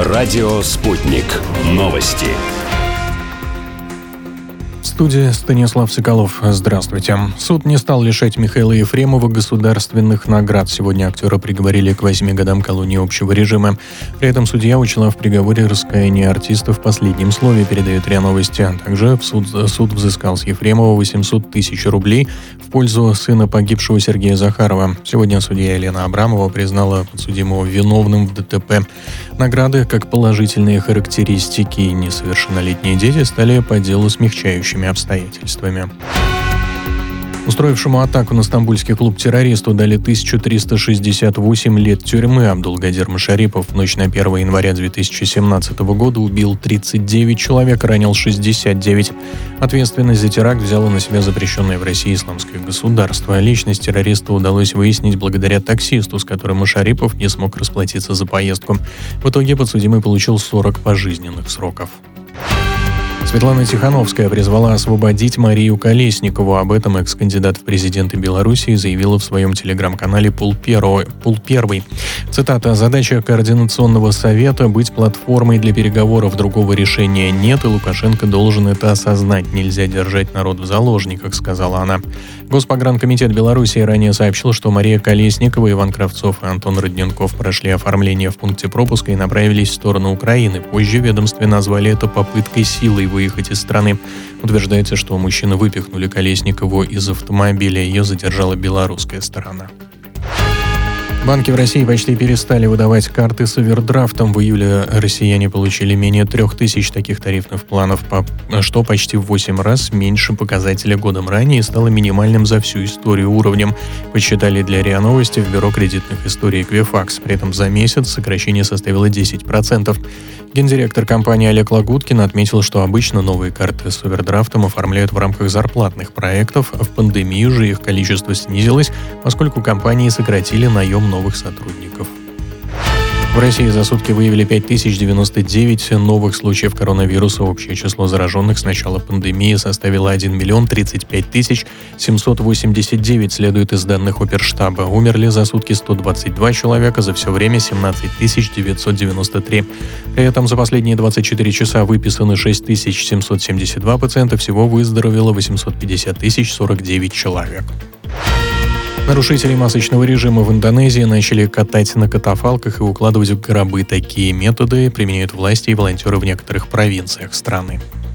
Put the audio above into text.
Радио «Спутник». Новости. В студии Станислав Соколов. Здравствуйте. Суд не стал лишать Михаила Ефремова государственных наград. Сегодня актера приговорили к 8 годам колонии общего режима. При этом судья учла в приговоре раскаяние артиста в последнем слове, передает РИА Новости. Также суд взыскал с Ефремова 800 тысяч рублей в пользу сына погибшего Сергея Захарова. Сегодня судья Елена Абрамова признала подсудимого виновным в ДТП. Награды, как положительные характеристики и несовершеннолетние дети, стали по делу смягчающими обстоятельствами. Устроившему атаку на стамбульский клуб террористу дали 1368 лет тюрьмы. Абдулгадир Машарипов в ночь на 1 января 2017 года убил 39 человек, ранил 69. Ответственность за теракт взяло на себя запрещенное в России исламское государство. Личность террориста удалось выяснить благодаря таксисту, с которым Машарипов не смог расплатиться за поездку. В итоге подсудимый получил 40 пожизненных сроков. Светлана Тихановская призвала освободить Марию Колесникову. Об этом экс-кандидат в президенты Белоруссии заявила в своем телеграм-канале «Пул-Первый». Цитата: «Задача Координационного совета — быть платформой для переговоров. Другого решения нет, и Лукашенко должен это осознать. Нельзя держать народ в заложниках», — сказала она. Госпогранкомитет Белоруссии ранее сообщил, что Мария Колесникова, Иван Кравцов и Антон Родненков прошли оформление в пункте пропуска и направились в сторону Украины. Позже в ведомстве назвали это попыткой силой выехать из страны. Утверждается, что мужчины выпихнули Колесникову из автомобиля. Ее задержала белорусская сторона. Банки в России почти перестали выдавать карты с овердрафтом. В июле россияне получили менее 3000 таких тарифных планов, что почти в 8 раз меньше показателя годом ранее и стало минимальным за всю историю уровнем, посчитали для РИА Новости в Бюро кредитных историй «Эквифакс». При этом за месяц сокращение составило 10%. Гендиректор компании Олег Лагуткин отметил, что обычно новые карты с овердрафтом оформляют в рамках зарплатных проектов. В пандемию же их количество снизилось, поскольку компании сократили наем новых сотрудников. В России за сутки выявили 5099 новых случаев коронавируса. Общее число зараженных с начала пандемии составило 1 035 789, следует из данных Оперштаба. Умерли за сутки 122 человека, за все время 17 993. При этом за последние 24 часа выписаны 6772 пациента, всего выздоровело 850 049 человек. Нарушители масочного режима в Индонезии начали катать на катафалках и укладывать в гробы. Такие методы применяют власти и волонтеры в некоторых провинциях страны.